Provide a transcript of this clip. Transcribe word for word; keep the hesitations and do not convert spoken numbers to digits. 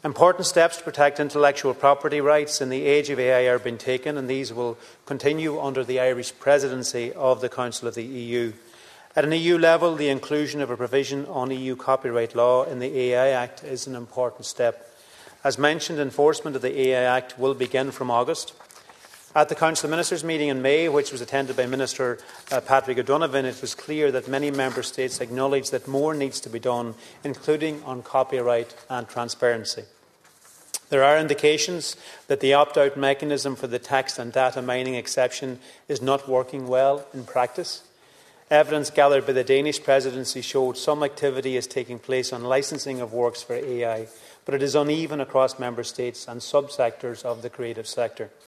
Important steps to protect intellectual property rights in the age of A I are being taken, and these will continue under the Irish presidency of the Council of the E U. At an E U level, the inclusion of a provision on E U copyright law in the A I Act is an important step. As mentioned, enforcement of the A I Act will begin from August. At the Council of Ministers meeting in May, which was attended by Minister uh, Patrick O'Donovan, it was clear that many Member States acknowledge that more needs to be done, including on copyright and transparency. There are indications that the opt-out mechanism for the text and data mining exception is not working well in practice. Evidence gathered by the Danish presidency showed some activity is taking place on licensing of works for A I, but it is uneven across Member States and subsectors of the creative sector.